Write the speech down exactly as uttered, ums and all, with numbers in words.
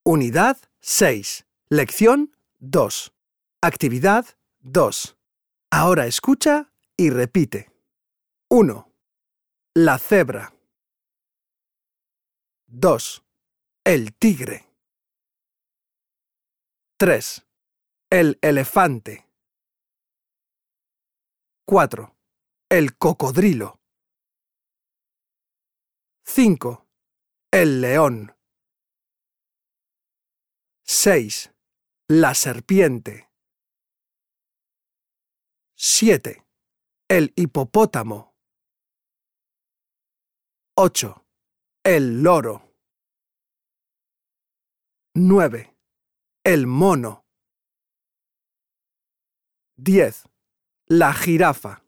Unidad seis. Lección dos. Actividad dos. Ahora escucha y repite. uno. La cebra. dos. El tigre. tres. El elefante. cuatro. El cocodrilo. cinco. El león. seis. La serpiente. siete. El hipopótamo. ocho. El loro. nueve. El mono. diez. La jirafa.